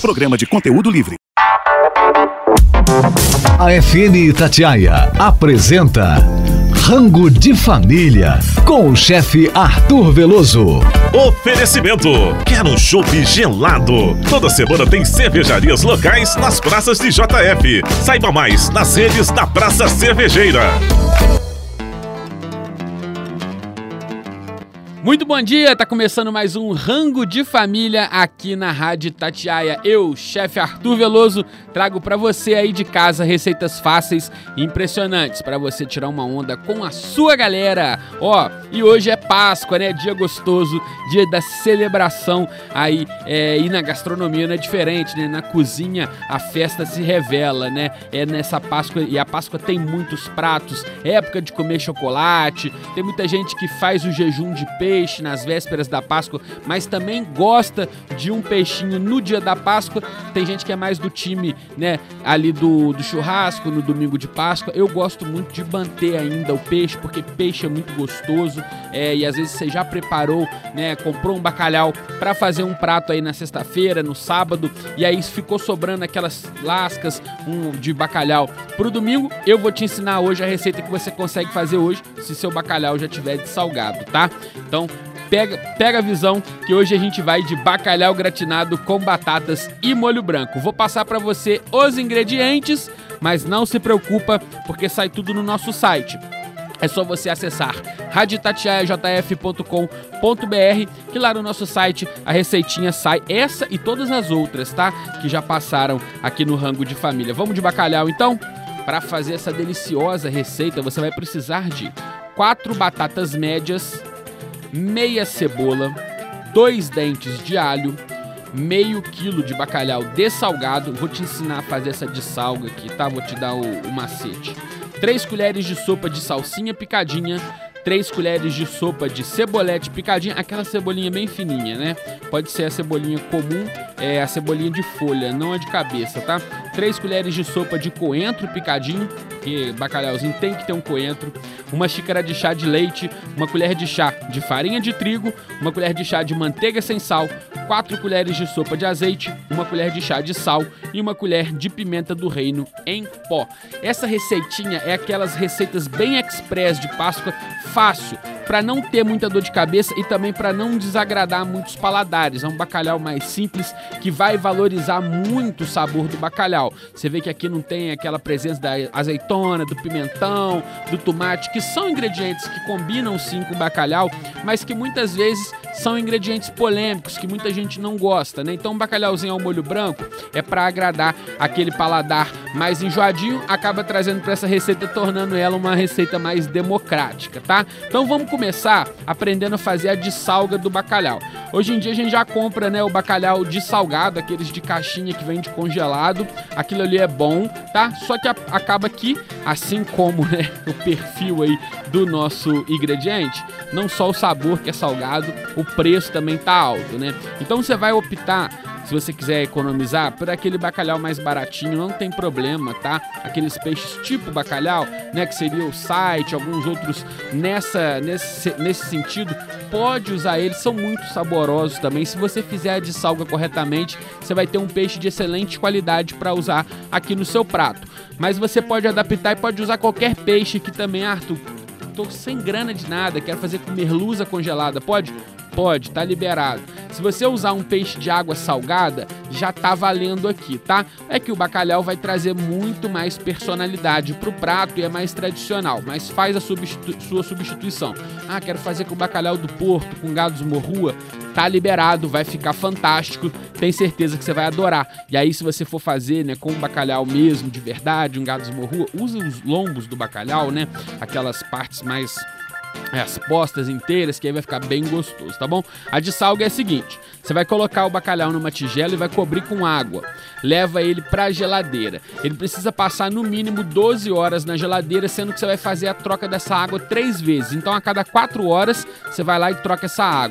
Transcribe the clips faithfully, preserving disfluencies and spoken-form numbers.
Programa de conteúdo livre. A F M Itatiaia apresenta Rango de Família, com o chefe Arthur Veloso. Oferecimento: quer um chopp gelado? Toda semana tem cervejarias locais nas praças de J F. Saiba mais nas redes da Praça Cervejeira. Muito bom dia, tá começando mais um Rango de Família aqui na Rádio Itatiaia. Eu, chefe Arthur Veloso, trago pra você aí de casa receitas fáceis e impressionantes pra você tirar uma onda com a sua galera. Ó, e hoje é Páscoa, né? Dia gostoso, dia da celebração aí, é, e na gastronomia não é diferente, né? Na cozinha a festa se revela, né? É nessa Páscoa, e a Páscoa tem muitos pratos, é época de comer chocolate, tem muita gente que faz o jejum de peixe nas vésperas da Páscoa, mas também gosta de um peixinho no dia da Páscoa. Tem gente que é mais do time, né, ali do, do churrasco no domingo de Páscoa. Eu gosto muito de manter ainda o peixe, porque peixe é muito gostoso, é, e às vezes você já preparou, né, comprou um bacalhau para fazer um prato aí na sexta-feira, no sábado, e aí ficou sobrando aquelas lascas um, de bacalhau pro domingo. Eu vou te ensinar hoje a receita que você consegue fazer hoje, se seu bacalhau já tiver de salgado, tá? Então, Pega, pega a visão que hoje a gente vai de bacalhau gratinado com batatas e molho branco. Vou passar para você os ingredientes, mas não se preocupa porque sai tudo no nosso site. É só você acessar rádio itatiaia j f ponto com ponto b r, que lá no nosso site a receitinha sai, essa e todas as outras, tá? Que já passaram aqui no Rango de Família. Vamos de bacalhau então? Para fazer essa deliciosa receita você vai precisar de quatro batatas médias, meia cebola, dois dentes de alho, meio quilo de bacalhau dessalgado. Vou te ensinar a fazer essa dessalga aqui, tá? Vou te dar o, o macete. Três colheres de sopa de salsinha picadinha, três colheres de sopa de cebolete picadinha, aquela cebolinha bem fininha, né? Pode ser a cebolinha comum, é a cebolinha de folha, não a de cabeça, tá? três colheres de sopa de coentro picadinho, porque bacalhauzinho tem que ter um coentro, uma xícara de chá de leite, uma colher de chá de farinha de trigo, uma colher de chá de manteiga sem sal, quatro colheres de sopa de azeite, uma colher de chá de sal e uma colher de pimenta do reino em pó. Essa receitinha é aquelas receitas bem express de Páscoa, fácil, para não ter muita dor de cabeça e também para não desagradar muitos paladares. É um bacalhau mais simples que vai valorizar muito o sabor do bacalhau. Você vê que aqui não tem aquela presença da azeitona, do pimentão, do tomate, que são ingredientes que combinam sim com o bacalhau, mas que muitas vezes são ingredientes polêmicos, que muita gente não gosta, né? Então um bacalhauzinho ao molho branco é para agradar aquele paladar mais enjoadinho, acaba trazendo para essa receita, tornando ela uma receita mais democrática, tá? Então vamos começar aprendendo a fazer a dessalga do bacalhau. Hoje em dia a gente já compra, né, o bacalhau dessalgado, aqueles de caixinha que vem de congelado. Aquilo ali é bom, tá? Só que a, acaba que, assim como, né, o perfil aí do nosso ingrediente, não só o sabor que é salgado, o preço também tá alto, né? Então você vai optar, se você quiser economizar, por aquele bacalhau mais baratinho, não tem problema, tá? Aqueles peixes tipo bacalhau, né, que seria o site, alguns outros nessa, nesse, nesse sentido, pode usar eles, são muito saborosos também. Se você fizer a dessalga corretamente, você vai ter um peixe de excelente qualidade para usar aqui no seu prato. Mas você pode adaptar e pode usar qualquer peixe que também, Arthur, tô sem grana de nada, quero fazer com merluza congelada, pode? Pode, tá liberado. Se você usar um peixe de água salgada, já tá valendo aqui, tá? É que o bacalhau vai trazer muito mais personalidade pro prato e é mais tradicional, mas faz a substitu- sua substituição. Ah, quero fazer com o bacalhau do Porto, com gados morrua, tá liberado, vai ficar fantástico, tem certeza que você vai adorar. E aí se você for fazer, né, com o bacalhau mesmo, de verdade, um gados morrua, use os lombos do bacalhau, né, aquelas partes mais... as postas inteiras, que aí vai ficar bem gostoso, tá bom? A dessalga é a seguinte: você vai colocar o bacalhau numa tigela e vai cobrir com água. Leva ele pra geladeira. Ele precisa passar no mínimo doze horas na geladeira, sendo que você vai fazer a troca dessa água três vezes. Então a cada quatro horas você vai lá e troca essa água.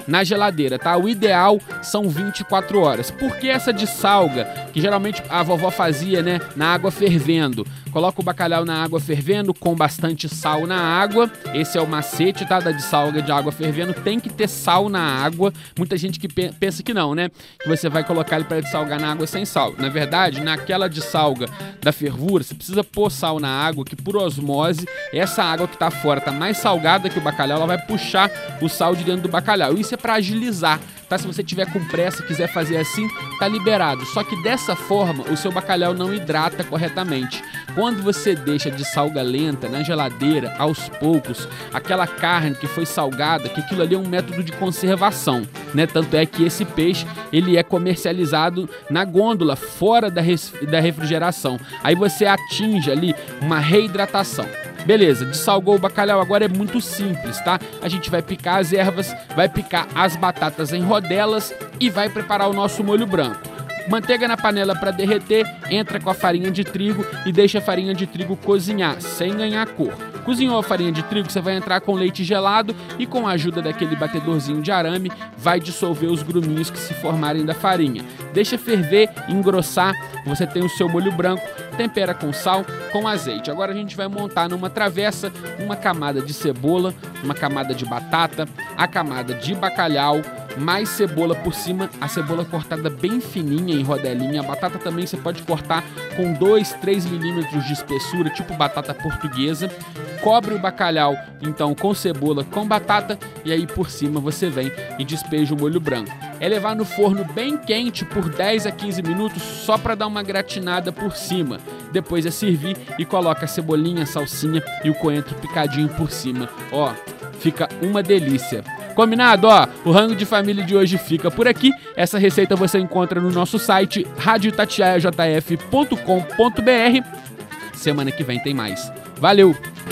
na geladeira, tá? O ideal são vinte e quatro horas. Por que essa de salga, que geralmente a vovó fazia, né, na água fervendo? Coloca o bacalhau na água fervendo com bastante sal na água. Esse é o macete, tá? Da de salga de água fervendo. Tem que ter sal na água. Muita gente que pensa que não, né? Que você vai colocar ele para dessalgar na água sem sal. Na verdade, naquela de salga da fervura, você precisa pôr sal na água, que por osmose, essa água que tá fora tá mais salgada que o bacalhau, ela vai puxar o sal de dentro do bacalhau. Isso é para agilizar, tá? Se você tiver com pressa e quiser fazer assim, tá liberado. Só que dessa forma, o seu bacalhau não hidrata corretamente. Quando você deixa de salga lenta na geladeira, aos poucos, aquela carne que foi salgada, que aquilo ali é um método de conservação, né? Tanto é que esse peixe, ele é comercializado na gôndola, fora da, res... da refrigeração. Aí você atinge ali uma reidratação. Beleza, dessalgou o bacalhau, agora é muito simples, tá? A gente vai picar as ervas, vai picar as batatas em rodelas e vai preparar o nosso molho branco. Manteiga na panela para derreter, entra com a farinha de trigo e deixa a farinha de trigo cozinhar, sem ganhar cor. Cozinhou a farinha de trigo, você vai entrar com leite gelado e com a ajuda daquele batedorzinho de arame, vai dissolver os gruminhos que se formarem da farinha. Deixa ferver, engrossar, você tem o seu molho branco, tempera com sal, com azeite. Agora a gente vai montar numa travessa uma camada de cebola, uma camada de batata, a camada de bacalhau, mais cebola por cima, a cebola cortada bem fininha em rodelinha. A batata também você pode cortar com dois, três milímetros de espessura, tipo batata portuguesa. Cobre o bacalhau, então, com cebola, com batata, e aí por cima você vem e despeja o molho branco. É levar no forno bem quente por dez a quinze minutos, só para dar uma gratinada por cima. Depois é servir e coloca a cebolinha, a salsinha e o coentro picadinho por cima. Ó, fica uma delícia. Combinado? Ó, o Rango de Família de hoje fica por aqui. Essa receita você encontra no nosso site rádio itatiaia j f ponto com ponto b r. Semana que vem tem mais. Valeu!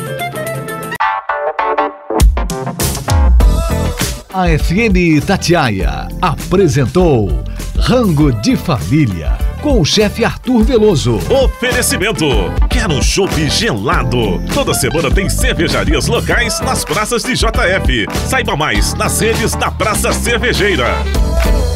A F M Itatiaia apresentou Rango de Família com o chefe Arthur Veloso. Oferecimento. Quer um chopp gelado? Toda semana tem cervejarias locais nas praças de J F. Saiba mais nas redes da Praça Cervejeira.